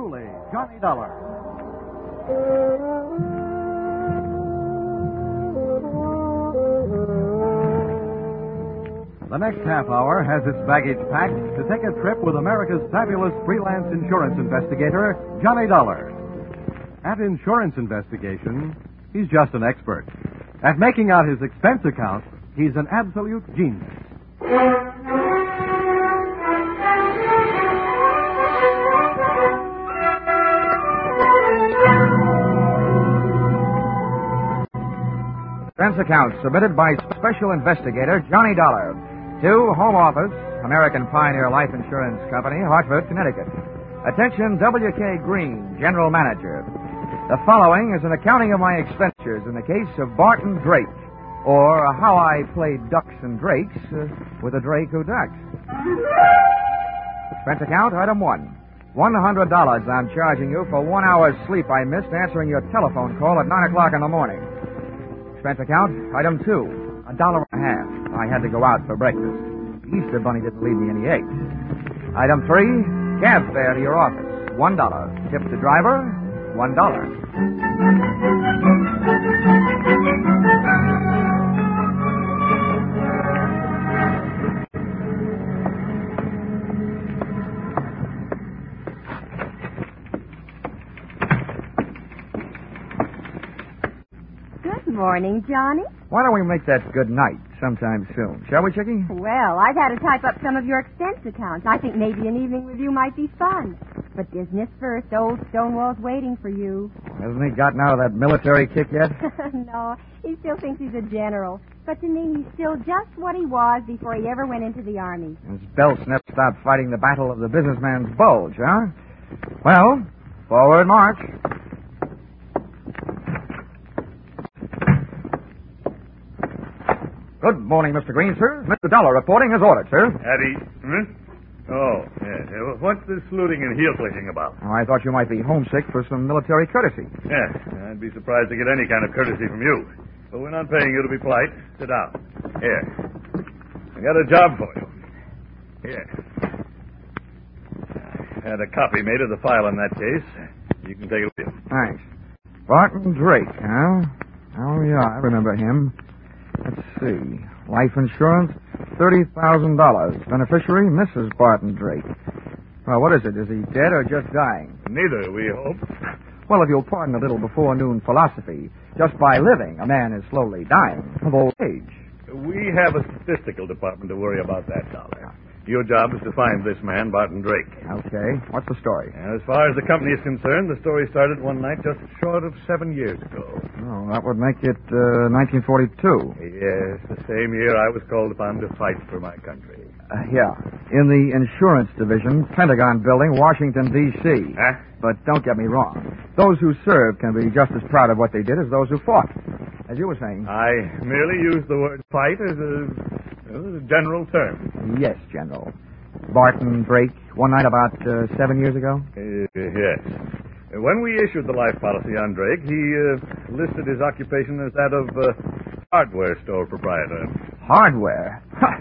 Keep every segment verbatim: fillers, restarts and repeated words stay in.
truly Johnny Dollar. The next half hour has its baggage packed to take a trip with America's fabulous freelance insurance investigator, Johnny Dollar. At insurance investigation, he's just an expert. At making out his expense account, he's an absolute genius. Expense account submitted by Special Investigator Johnny Dollar to Home Office, American Pioneer Life Insurance Company, Hartford, Connecticut. Attention, W K. Green, General Manager. The following is an accounting of my expenditures in the case of Barton Drake, or how I played ducks and drakes uh, with a drake who ducks. Expense account, item one. One hundred dollars I'm charging you for one hour's sleep I missed answering your telephone call at nine o'clock in the morning. Expense account, item two. A dollar and a half. I had to go out for breakfast. The Easter Bunny didn't leave me any eggs. Item three, cab fare to your office. One dollar. Tip the driver, one dollar. Good morning, Johnny. Why don't we make that good night sometime soon? Shall we, Chickie? Well, I've had to type up some of your expense accounts. I think maybe an evening with you might be fun. But business first. Old Stonewall's waiting for you. Hasn't he gotten out of that military kick yet? No, he still thinks he's a general. But to me, he's still just what he was before he ever went into the Army. His belts never stopped fighting the battle of the businessman's bulge, huh? Well, forward march. Good morning, Mister Green, sir. Mister Dollar reporting as ordered, sir. Hattie. Hmm? Oh, yes. Uh, What's this saluting and heel-clicking about? Oh, I thought you might be homesick for some military courtesy. Yes, I'd be surprised to get any kind of courtesy from you. But we're not paying you to be polite. Sit down. Here. I got a job for you. Here. I had a copy made of the file in that case. You can take it with you. Thanks. Barton Drake, huh? Oh, yeah, I remember him. Let's see. Life insurance, thirty thousand dollars. Beneficiary, Missus Barton Drake. Well, what is it? Is he dead or just dying? Neither, we hope. Well, if you'll pardon a little before-noon philosophy, just by living, a man is slowly dying of old age. We have a statistical department to worry about that, Dollar. Your job is to find this man, Barton Drake. Okay. What's the story? As far as the company is concerned, the story started one night just short of seven years ago. Oh, that would make it uh, nineteen forty-two. Yes, the same year I was called upon to fight for my country. Uh, yeah. In the insurance division, Pentagon Building, Washington, D C Huh? But don't get me wrong. Those who served can be just as proud of what they did as those who fought. As you were saying. I merely used the word fight as a, a general term. Yes, General. Barton Drake, one night about uh, seven years ago? Uh, yes. When we issued the life policy on Drake, he uh, listed his occupation as that of uh, hardware store proprietor. Hardware?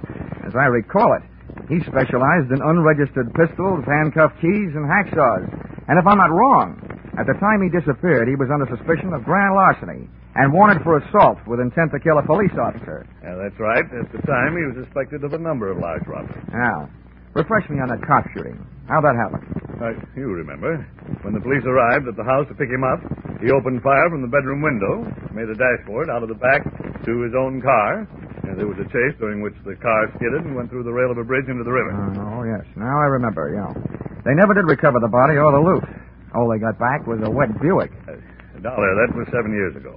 As I recall it, he specialized in unregistered pistols, handcuff keys, and hacksaws. And if I'm not wrong, at the time he disappeared, he was under suspicion of grand larceny and wanted for assault with intent to kill a police officer. Yeah, that's right. At the time, he was suspected of a number of large robberies. Now, refresh me on that cop shooting. How'd that happen? Uh, you remember. When the police arrived at the house to pick him up, he opened fire from the bedroom window, made a dashboard out of the back to his own car, and there was a chase during which the car skidded and went through the rail of a bridge into the river. Uh, oh, yes. Now I remember, yeah. They never did recover the body or the loot. All they got back was a wet Buick. Uh, Dollar, that was seven years ago.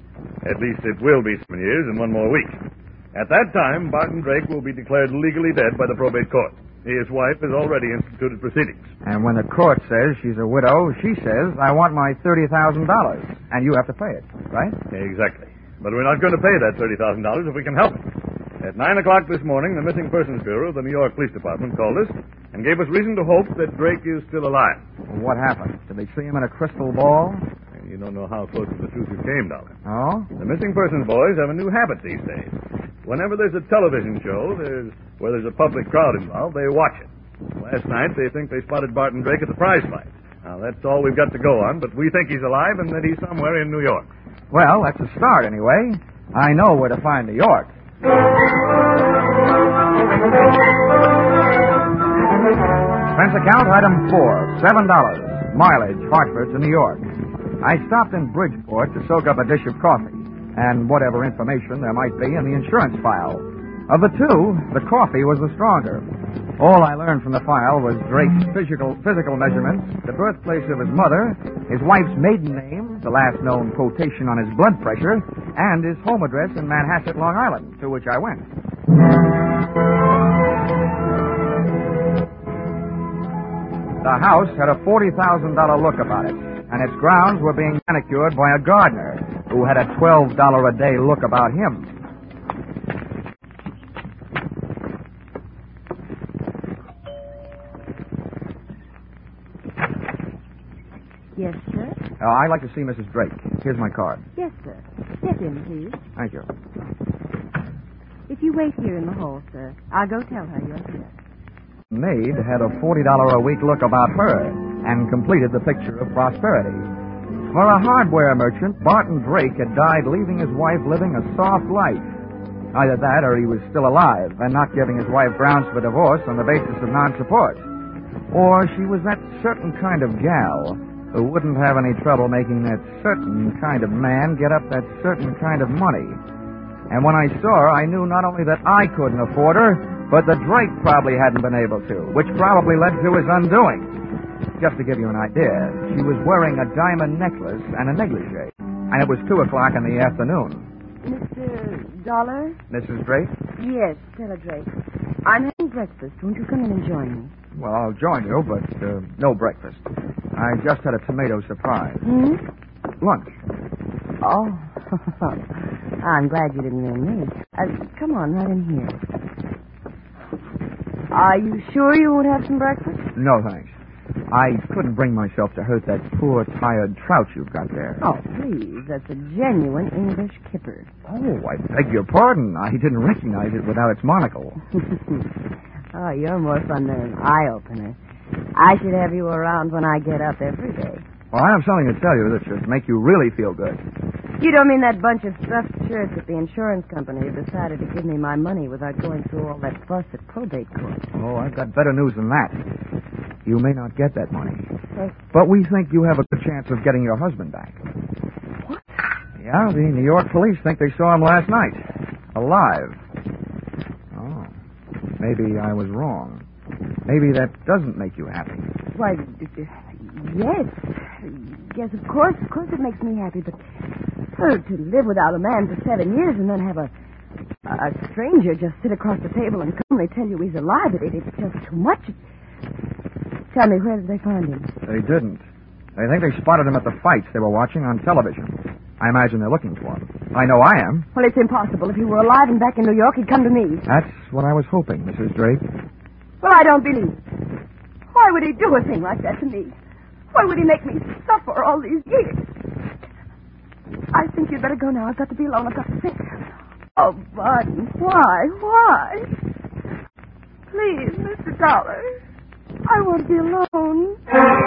At least it will be seven years and one more week. At that time, Barton Drake will be declared legally dead by the probate court. His wife has already instituted proceedings. And when the court says she's a widow, she says, I want my thirty thousand dollars. And you have to pay it, right? Exactly. But we're not going to pay that thirty thousand dollars if we can help it. At nine o'clock this morning, the Missing Persons Bureau of the New York Police Department called us and gave us reason to hope that Drake is still alive. What happened? Did they see him in a crystal ball? You don't know how close to the truth you came, Dollar. Oh? The Missing Persons boys have a new habit these days. Whenever there's a television show there's, where there's a public crowd involved, they watch it. Last night, they think they spotted Barton Drake at the prize fight. Now, that's all we've got to go on, but we think he's alive and that he's somewhere in New York. Well, that's a start anyway. I know where to find New York. Expense account item four, seven dollars. Mileage, Hartford to New York. I stopped in Bridgeport to soak up a dish of coffee and whatever information there might be in the insurance file. Of the two, the coffee was the stronger. All I learned from the file was Drake's physical physical measurements, the birthplace of his mother, his wife's maiden name, the last known quotation on his blood pressure, and his home address in Manhasset, Long Island, to which I went. The house had a forty thousand dollars look about it, and its grounds were being manicured by a gardener who had a twelve dollars a day look about him. Yes, sir? Uh, I'd like to see Missus Drake. Here's my card. Yes, sir. Step in, please. Thank you. If you wait here in the hall, sir, I'll go tell her you're here. Maid had a forty dollars a week look about her and completed the picture of prosperity. For a hardware merchant, Barton Drake had died leaving his wife living a soft life. Either that or he was still alive and not giving his wife grounds for divorce on the basis of non-support. Or she was that certain kind of gal who wouldn't have any trouble making that certain kind of man get up that certain kind of money. And when I saw her, I knew not only that I couldn't afford her, but that Drake probably hadn't been able to, which probably led to his undoing. Just to give you an idea, she was wearing a diamond necklace and a negligee, and it was two o'clock in the afternoon. Mister Dollar? Missus Drake? Yes, Stella Drake. I'm having breakfast. Won't you come in and join me? Well, I'll join you, but uh, no breakfast. I just had a tomato surprise. Hmm? Lunch. Oh. I'm glad you didn't ring me. Uh, come on, right in here. Are you sure you won't have some breakfast? No, thanks. I couldn't bring myself to hurt that poor, tired trout you've got there. Oh, please. That's a genuine English kipper. Oh, I beg your pardon. I didn't recognize it without its monocle. Oh, you're more fun than an eye-opener. I should have you around when I get up every day. Well, I have something to tell you that should make you really feel good. You don't mean that bunch of stuffed shirts at the insurance company have decided to give me my money without going through all that fuss at probate court? Oh, I've got better news than that. You may not get that money. Hey. But we think you have a good chance of getting your husband back. What? Yeah, the New York police think they saw him last night. Alive. Oh. Maybe I was wrong. Maybe that doesn't make you happy. Why, yes. Yes, of course. Of course it makes me happy, but oh, to live without a man for seven years and then have a a stranger just sit across the table and calmly tell you he's alive, it, it's just too much. Tell me, where did they find him? They didn't. They think they spotted him at the fights they were watching on television. I imagine they're looking for him. I know I am. Well, it's impossible. If he were alive and back in New York, he'd come to me. That's what I was hoping, Missus Drake. Well, I don't believe it. Why would he do a thing like that to me? Why would he make me suffer all these years? I think you'd better go now. I've got to be alone. I've got to think. Oh, Barton, why? Why? Please, Mister Dollar. I want to be alone.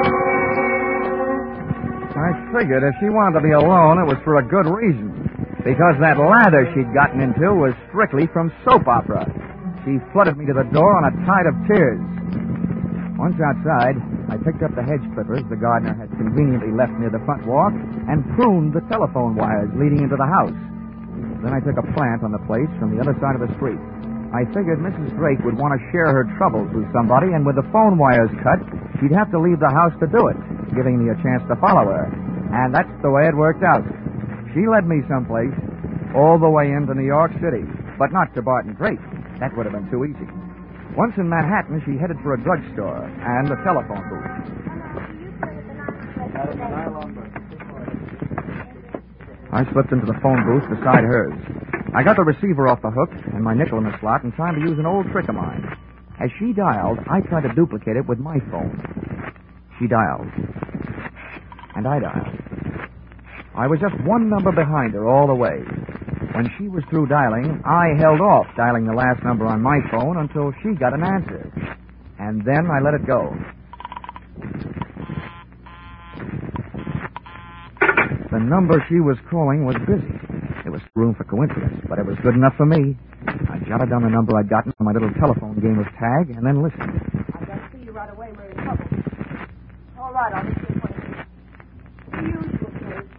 I figured if she wanted to be alone, it was for a good reason. Because that lather she'd gotten into was strictly from soap opera. She flooded me to the door on a tide of tears. Once outside, I picked up the hedge clippers the gardener had conveniently left near the front walk and pruned the telephone wires leading into the house. Then I took a plant on the place from the other side of the street. I figured Missus Drake would want to share her troubles with somebody, and with the phone wires cut, she'd have to leave the house to do it, giving me a chance to follow her. And that's the way it worked out. She led me someplace, all the way into New York City, but not to Barton Drake. That would have been too easy. Once in Manhattan, she headed for a drugstore and a telephone booth. I slipped into the phone booth beside hers. I got the receiver off the hook and my nickel in the slot in time to use an old trick of mine. As she dialed, I tried to duplicate it with my phone. She dialed. And I dialed. I was just one number behind her all the way. When she was through dialing, I held off dialing the last number on my phone until she got an answer. And then I let it go. the number she was calling was busy. There was room for coincidence, but it was good enough for me. I jotted down the number I'd gotten from my little telephone game of tag and then listened. I got to see you right away. We're in trouble. All right, I'll be here for you. The usual place.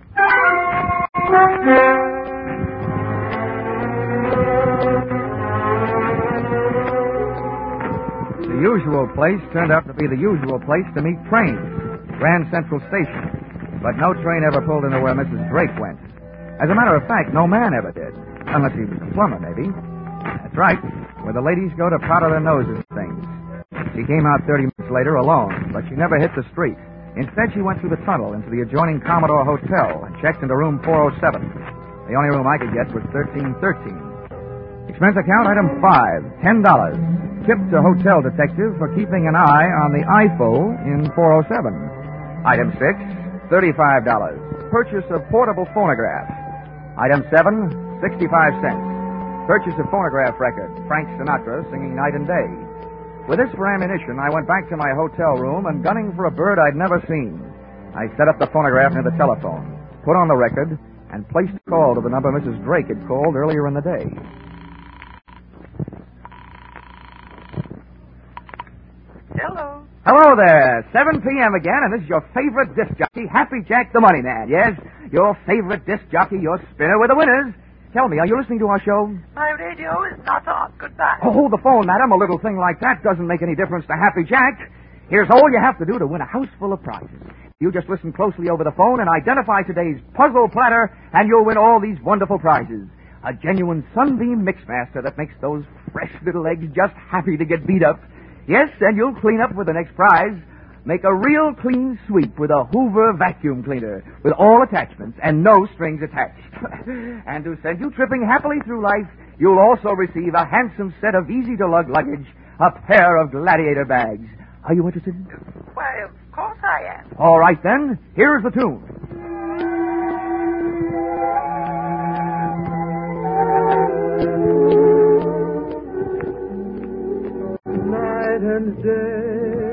The usual place turned out to be the usual place to meet trains, Grand Central Station. But no train ever pulled into where Missus Drake went. As a matter of fact, no man ever did. Unless he was a plumber, maybe. That's right, where the ladies go to powder their noses and things. She came out thirty minutes later alone, but she never hit the street. Instead, she went through the tunnel into the adjoining Commodore Hotel and checked into room four oh seven. The only room I could get was thirteen thirteen. Expense account item five, ten dollars. Tip to hotel detective for keeping an eye on the I F O in four oh seven. Item six, thirty-five dollars. Purchase of portable phonograph. Item seven, sixty-five cents. Purchase of phonograph record. Frank Sinatra singing night and day. With this for ammunition, I went back to my hotel room and gunning for a bird I'd never seen. I set up the phonograph near the telephone, put on the record, and placed a call to the number Missus Drake had called earlier in the day. Hello. Hello there. seven p.m. again, and this is your favorite disc jockey, Happy Jack the Money Man. Yes, your favorite disc jockey, your spinner with the winners. Tell me, are you listening to our show? My radio is not on. Goodbye. Oh, hold the phone, madam. A little thing like that doesn't make any difference to Happy Jack. Here's all you have to do to win a house full of prizes. You just listen closely over the phone and identify today's puzzle platter, and you'll win all these wonderful prizes. A genuine Sunbeam Mixmaster that makes those fresh little eggs just happy to get beat up. Yes, and you'll clean up with the next prize. Make a real clean sweep with a Hoover vacuum cleaner with all attachments and no strings attached. And to send you tripping happily through life, you'll also receive a handsome set of easy-to-lug luggage, a pair of Gladiator bags. Are you interested? Why, of course I am. All right, then. Here's the tune. Night and day.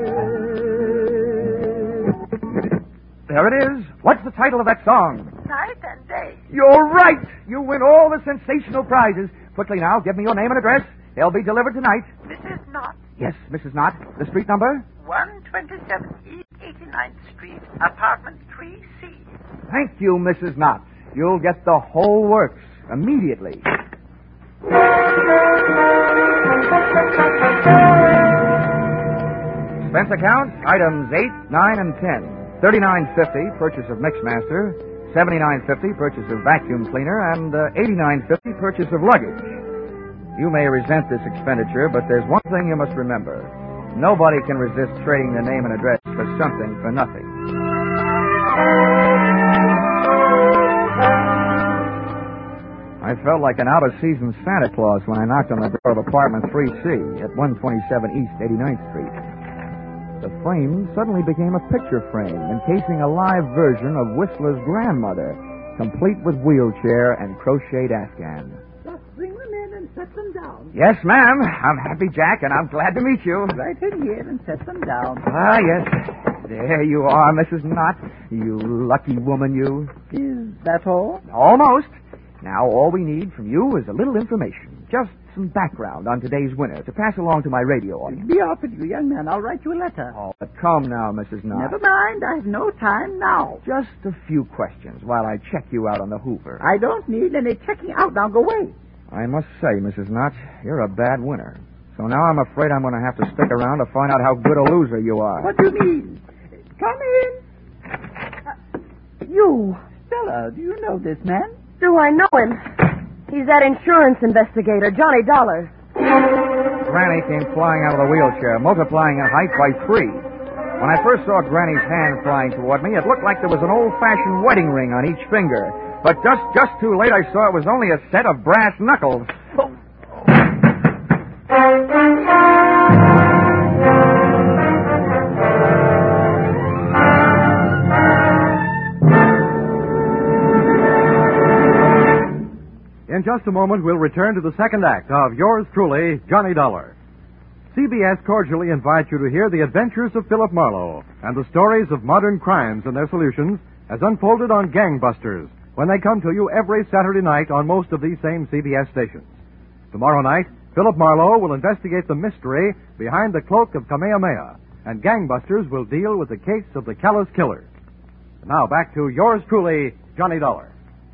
There it is. What's the title of that song? Night and day. You're right. You win all the sensational prizes. Quickly now, give me your name and address. They'll be delivered tonight. Missus Knott, Yes, Missus Knott. The street number? one twenty-seven East eighty-ninth Street, apartment three C. Thank you, Missus Knott. You'll get the whole works immediately. Expense account, items eight, nine, and ten. thirty-nine fifty, purchase of Mixmaster. seventy-nine fifty, purchase of vacuum cleaner. And uh, eighty-nine fifty, purchase of luggage. You may resent this expenditure, but there's one thing you must remember. Nobody can resist trading their name and address for something for nothing. I felt like an out-of-season Santa Claus when I knocked on the door of apartment three C at one twenty-seven East eighty-ninth Street. The frame suddenly became a picture frame encasing a live version of Whistler's grandmother, complete with wheelchair and crocheted afghan. Just bring them in and set them down. Yes, ma'am. I'm Happy Jack, and I'm glad to meet you. Right in here and set them down. Ah, yes. There you are, Missus Knott. You lucky woman, you. Is that all? Almost. Now, all we need from you is a little information. Just some background on today's winner to pass along to my radio audience. Be off with you, young man. I'll write you a letter. Oh, but come now, Missus Knott. Never mind. I have no time now. Just a few questions while I check you out on the Hoover. I don't need any checking out. Now go away. I must say, Missus Knott, you're a bad winner. So now I'm afraid I'm going to have to stick around to find out how good a loser you are. What do you mean? Come in. Uh, you. Stella, do you know this man? Do I know him? He's that insurance investigator, Johnny Dollar. Granny came flying out of the wheelchair, multiplying in height by three. When I first saw Granny's hand flying toward me, it looked like there was an old-fashioned wedding ring on each finger. But just just too late, I saw it was only a set of brass knuckles. Oh. In just a moment, we'll return to the second act of yours truly, Johnny Dollar. C B S cordially invites you to hear the adventures of Philip Marlowe and the stories of modern crimes and their solutions as unfolded on Gangbusters, when they come to you every Saturday night on most of these same C B S stations. Tomorrow night, Philip Marlowe will investigate the mystery behind the cloak of Kamehameha, and Gangbusters will deal with the case of the Callous Killer. Now back to yours truly, Johnny Dollar.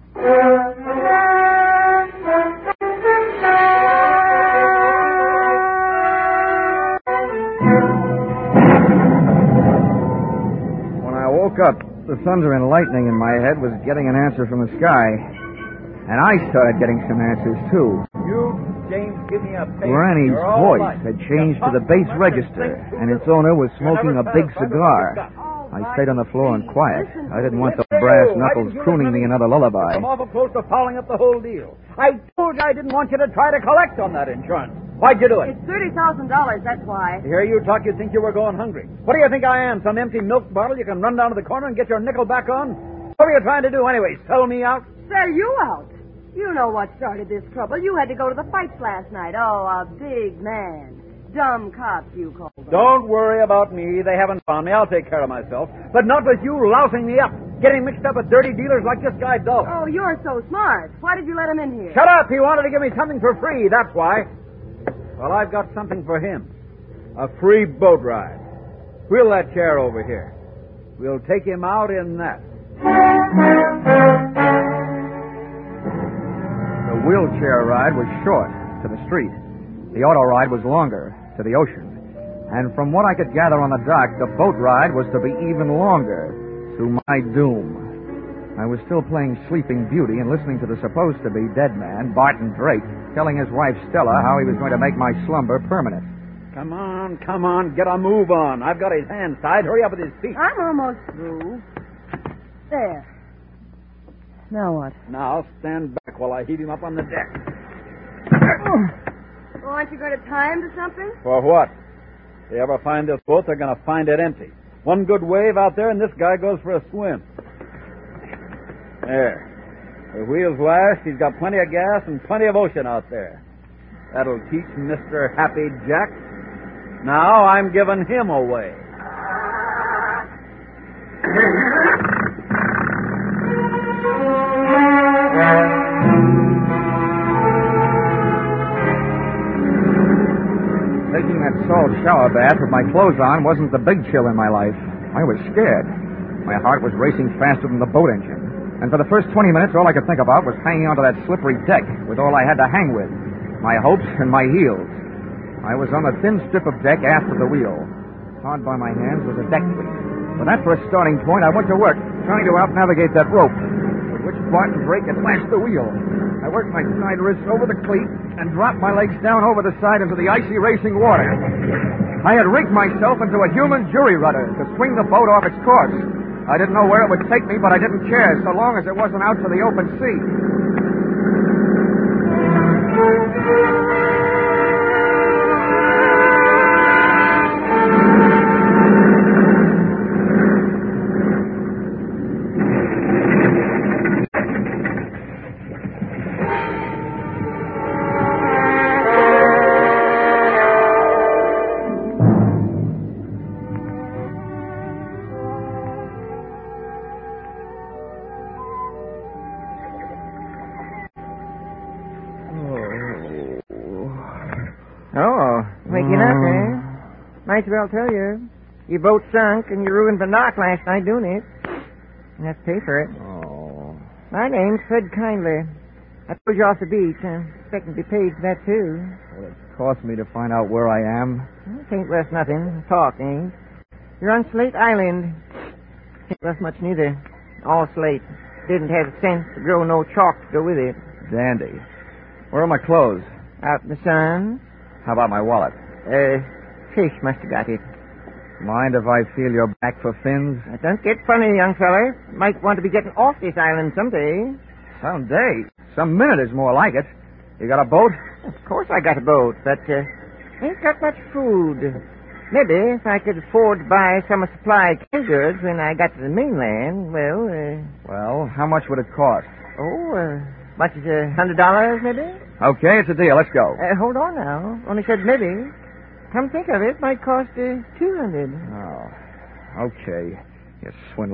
When I woke up, the thunder and lightning in my head was getting an answer from the sky. And I started getting some answers, too. You, James, give me a paper. Granny's voice had changed to the bass register, and its owner was smoking a big cigar. I stayed on the floor and quiet. I didn't want those brass knuckles crooning me another lullaby. I'm awful close to fouling up the whole deal. I told you I didn't want you to try to collect on that insurance. Why'd you do it? It's thirty thousand dollars, that's why. To hear you talk, you'd think you were going hungry. What do you think I am, some empty milk bottle you can run down to the corner and get your nickel back on? What were you trying to do anyway, sell me out? Sell you out? You know what started this trouble. You had to go to the fights last night. Oh, a big man. Dumb cops, you call them. Don't worry about me. They haven't found me. I'll take care of myself. But not with you lousing me up, getting mixed up with dirty dealers like this guy Dollar. Oh, you're so smart. Why did you let him in here? Shut up! He wanted to give me something for free, that's why. Well, I've got something for him. A free boat ride. Wheel that chair over here. We'll take him out in that. The wheelchair ride was short, to the street. The auto ride was longer, to the ocean. And from what I could gather on the dock, the boat ride was to be even longer, to my doom. I was still playing Sleeping Beauty and listening to the supposed-to-be dead man, Barton Drake, telling his wife Stella how he was going to make my slumber permanent. Come on, come on, get a move on. I've got his hands tied. Hurry up with his feet. I'm almost through. There. Now what? Now stand back while I heave him up on the deck. Oh, aren't you going to tie him to something? For what? If they ever find this boat, they're going to find it empty. One good wave out there, and this guy goes for a swim. There. The wheels last. He's got plenty of gas and plenty of ocean out there. That'll teach Mister Happy Jack. Now I'm giving him away. Taking that salt shower bath with my clothes on wasn't the big chill in my life. I was scared. My heart was racing faster than the boat engine. And for the first twenty minutes, all I could think about was hanging onto that slippery deck with all I had to hang with, my hopes and my heels. I was on a thin strip of deck after the wheel. Hard by my hands was a deck cleat. With that for a starting point, I went to work, trying to out-navigate that rope, with which Barton Drake had lashed the wheel. I worked my side wrists over the cleat and dropped my legs down over the side into the icy racing water. I had rigged myself into a human jury rudder to swing the boat off its course. I didn't know where it would take me, but I didn't care, so long as it wasn't out to the open sea. Might as well tell you. Your boat sunk and you ruined the knock last night doing it. You have to pay for it. Oh. My name's Fred Kindly. I pulled you off the beach. I'm expecting to be paid for that, too. Well, it's cost me to find out where I am. Well, it ain't worth nothing. Talk ain't. You're on Slate Island. Ain't worth much neither. All slate. Didn't have the sense to grow no chalk to go with it. Dandy. Where are my clothes? Out in the sun. How about my wallet? Uh... Fish must have got it. Mind if I feel your back for fins? Now, don't get funny, young feller. Might want to be getting off this island someday. Someday? Some minute is more like it. You got a boat? Of course I got a boat, but uh, ain't got much food. Maybe if I could afford to buy some of supply canned goods when I got to the mainland, well... Uh, well, how much would it cost? Oh, uh, much as a hundred dollars, maybe? Okay, it's a deal. Let's go. Uh, hold on now. Only said maybe. Come think of it, might cost uh, two hundred. Oh, okay, you swindler.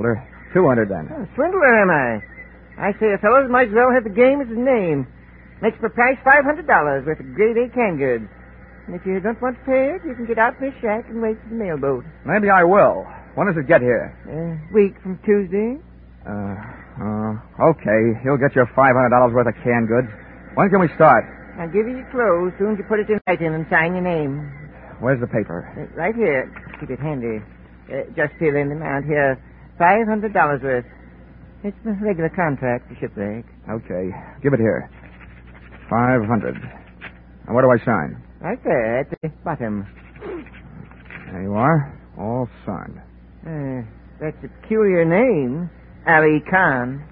two hundred then. Oh, swindler, am I? I say a fellow might as well have the game as his name. Makes for price five hundred dollars worth of grade A canned goods. And if you don't want to pay it, you can get out from the shack and wait for the mailboat. Maybe I will. When does it get here? A uh, week from Tuesday. Uh, uh, okay. You'll get your five hundred dollars worth of canned goods. When can we start? I'll give you your clothes as soon as you put it in writing and sign your name. Where's the paper? Uh, right here. Keep it handy. Uh, just fill in the amount here. five hundred dollars worth. It's a regular contract for shipwreck. Okay. Give it here. five hundred. And where do I sign? Right there at the bottom. There you are. All signed. Uh, that's a peculiar name. Ali Khan.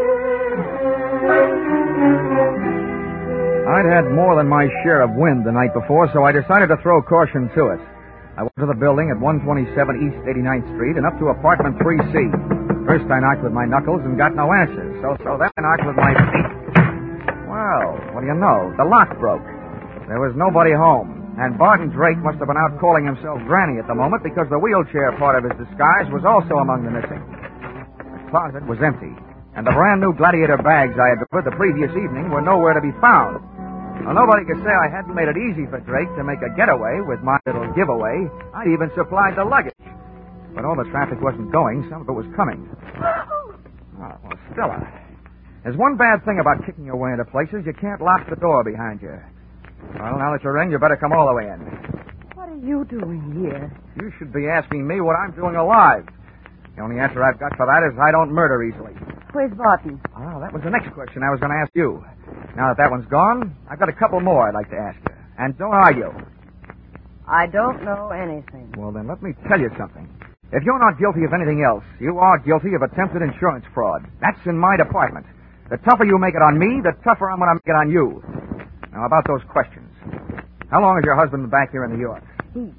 I'd had more than my share of wind the night before, so I decided to throw caution to it. I went to the building at one twenty-seven East eighty-ninth Street and up to apartment three C. First I knocked with my knuckles and got no answers, so so then I knocked with my feet. Well, what do you know? The lock broke. There was nobody home, and Barton Drake must have been out calling himself Granny at the moment because the wheelchair part of his disguise was also among the missing. The closet was empty, and the brand new Gladiator bags I had delivered the previous evening were nowhere to be found. Well, nobody could say I hadn't made it easy for Drake to make a getaway with my little giveaway. I even supplied the luggage. But all the traffic wasn't going, some of it was coming. Oh, well, Stella, there's one bad thing about kicking your way into places. You can't lock the door behind you. Well, now that you're in, you better come all the way in. What are you doing here? You should be asking me what I'm doing alive. The only answer I've got for that is I don't murder easily. Where's Barton? Oh, that was the next question I was going to ask you. Now that that one's gone, I've got a couple more I'd like to ask you. And don't argue. I don't know anything. Well, then let me tell you something. If you're not guilty of anything else, you are guilty of attempted insurance fraud. That's in my department. The tougher you make it on me, the tougher I'm going to make it on you. Now, about those questions. How long has your husband been back here in New York? He...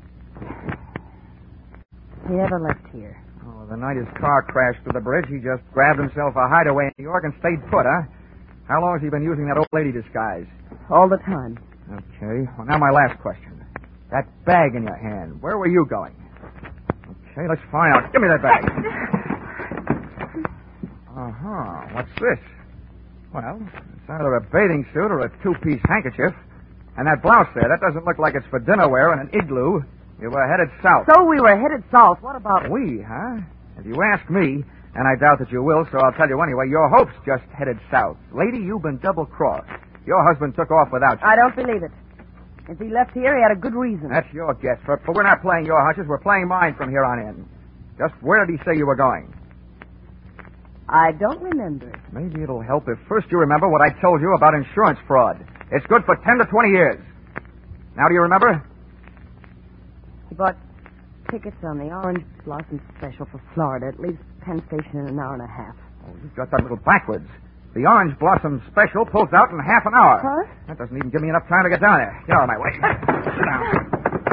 He never left here. Oh, the night his car crashed through the bridge, he just grabbed himself a hideaway in New York and stayed put, huh? How long has he been using that old lady disguise? All the time. Okay. Well, now my last question. That bag in your hand, where were you going? Okay, let's find out. Give me that bag. Uh-huh. What's this? Well, it's either a bathing suit or a two-piece handkerchief. And that blouse there, that doesn't look like it's for dinner wear in an igloo. You were headed south. So we were headed south. What about... We, huh? If you ask me, and I doubt that you will, so I'll tell you anyway, your hope's just headed south. Lady, you've been double-crossed. Your husband took off without you. I don't believe it. If he left here, he had a good reason. That's your guess, but, but we're not playing your hunches. We're playing mine from here on in. Just where did he say you were going? I don't remember. Maybe it'll help if first you remember what I told you about insurance fraud. It's good for ten to twenty years. Now do you remember? He bought tickets on the Orange Blossom Special for Florida. It leaves Penn Station in an hour and a half. Oh, you've got that little backwards. The Orange Blossom Special pulls out in half an hour. Huh? That doesn't even give me enough time to get down there. Get out of my way. Sit down.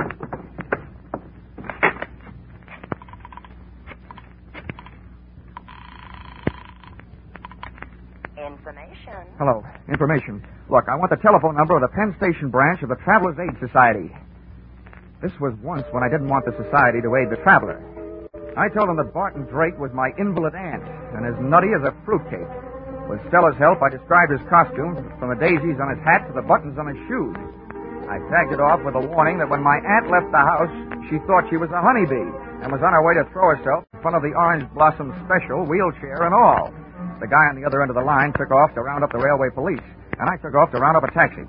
Information. Hello. Information. Look, I want the telephone number of the Penn Station branch of the Travelers' Aid Society. This was once when I didn't want the society to aid the traveler. I told them that Barton Drake was my invalid aunt and as nutty as a fruitcake. With Stella's help, I described his costume from the daisies on his hat to the buttons on his shoes. I tagged it off with a warning that when my aunt left the house, she thought she was a honeybee and was on her way to throw herself in front of the Orange Blossom Special, wheelchair and all. The guy on the other end of the line took off to round up the railway police, and I took off to round up a taxi.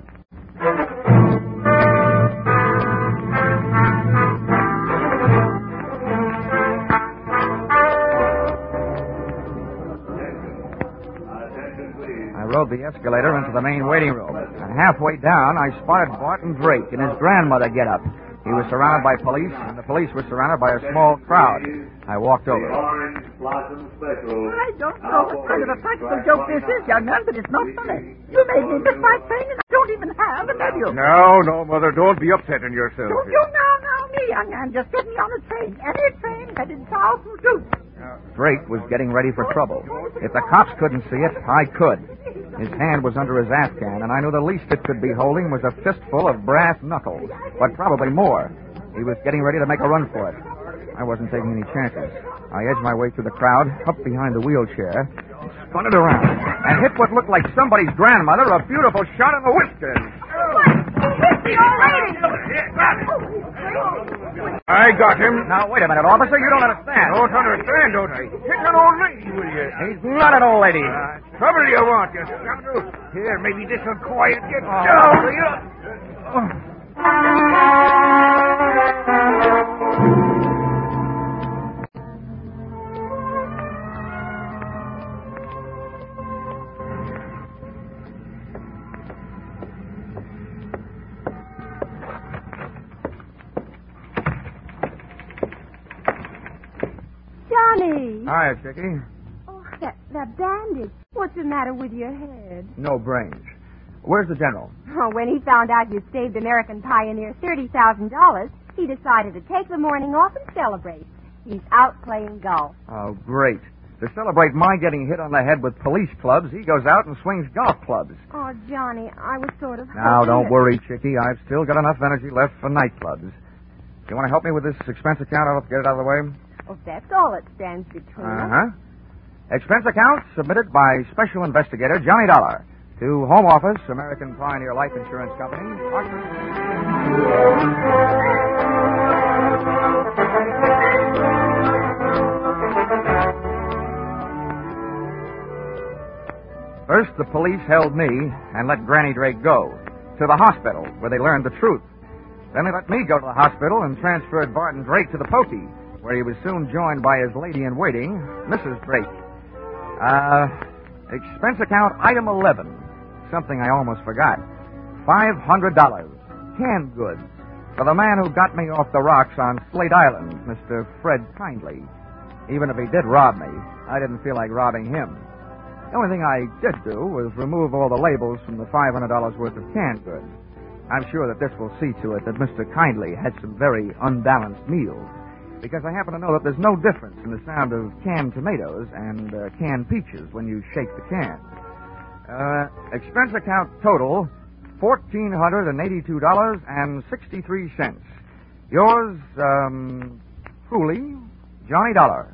I rode the escalator into the main waiting room, and halfway down, I spotted Barton Drake in his grandmother get-up. He was surrounded by police, and the police were surrounded by a small crowd. I walked over. Orange Blossom Special. I don't know what kind of a practical joke this is, young man, but it's not funny. You made me miss my train, and I don't even have a nephew. No, no, Mother, don't be upsetting yourself. Don't you now, now, me, young man. Just get me on a train. Any train headed south from Duke. Drake was getting ready for trouble. If the cops couldn't see it, I could. His hand was under his Afghan, and I knew the least it could be holding was a fistful of brass knuckles, but probably more. He was getting ready to make a run for it. I wasn't taking any chances. I edged my way through the crowd, up behind the wheelchair, spun it around, and hit what looked like somebody's grandmother a beautiful shot in the whiskers. The old lady! I got him. Now, wait a minute, officer. You don't understand. Don't understand, don't I? Hit an old lady, will you? He's not an old lady. Uh, trouble you want, you scoundrel. Here, maybe this'll quiet you Oh. down, will you? Johnny! Hiya, Chickie. Oh, that, that bandage. What's the matter with your head? No brains. Where's the general? Oh, when he found out you saved American Pioneer thirty thousand dollars, he decided to take the morning off and celebrate. He's out playing golf. Oh, great. To celebrate my getting hit on the head with police clubs, he goes out and swings golf clubs. Oh, Johnny, I was sort of... Now, hoping don't that- worry, Chickie. I've still got enough energy left for nightclubs. You want to help me with this expense account? I'll get it out of the way. Oh, that's all that stands between us. Uh-huh. Expense account submitted by Special Investigator Johnny Dollar to Home Office, American Pioneer Life Insurance Company. First, the police held me and let Granny Drake go to the hospital, where they learned the truth. Then they let me go to the hospital and transferred Barton Drake to the pokey, where he was soon joined by his lady-in-waiting, Missus Drake. Uh, expense account item eleven. Something I almost forgot. five hundred dollars. Canned goods. For the man who got me off the rocks on Slate Island, Mister Fred Kindly. Even if he did rob me, I didn't feel like robbing him. The only thing I did do was remove all the labels from the five hundred dollars worth of canned goods. I'm sure that this will see to it that Mister Kindly had some very unbalanced meals, because I happen to know that there's no difference in the sound of canned tomatoes and uh, canned peaches when you shake the can. Uh, expense account total, one thousand four hundred eighty-two dollars and sixty-three cents. Yours, um, truly, Johnny Dollar.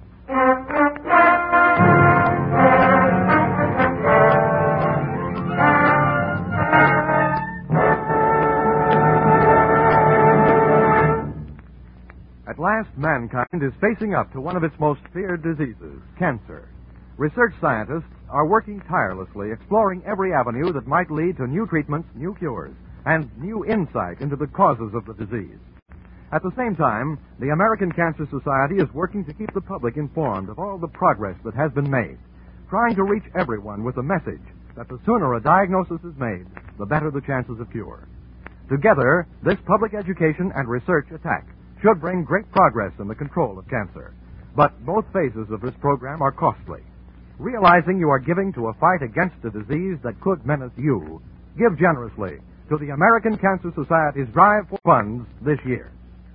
At last, mankind is facing up to one of its most feared diseases, cancer. Research scientists are working tirelessly, exploring every avenue that might lead to new treatments, new cures, and new insight into the causes of the disease. At the same time, the American Cancer Society is working to keep the public informed of all the progress that has been made, trying to reach everyone with the message that the sooner a diagnosis is made, the better the chances of cure. Together, this public education and research attack should bring great progress in the control of cancer. But both phases of this program are costly. Realizing you are giving to a fight against a disease that could menace you, give generously to the American Cancer Society's drive for funds this year.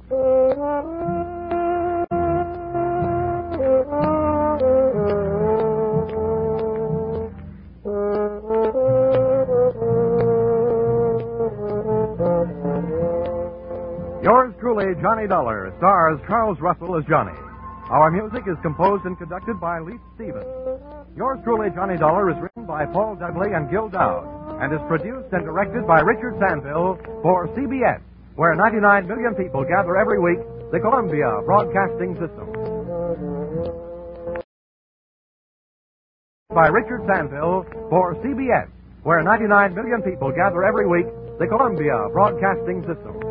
Yours truly, Johnny Dollar, stars Charles Russell as Johnny. Our music is composed and conducted by Leith Stevens. Yours truly, Johnny Dollar, is written by Paul Dudley and Gil Dowd, and is produced and directed by Richard Sanville for C B S, where ninety-nine million people gather every week, the Columbia Broadcasting System. By Richard Sanville for C B S, where ninety-nine million people gather every week, the Columbia Broadcasting System.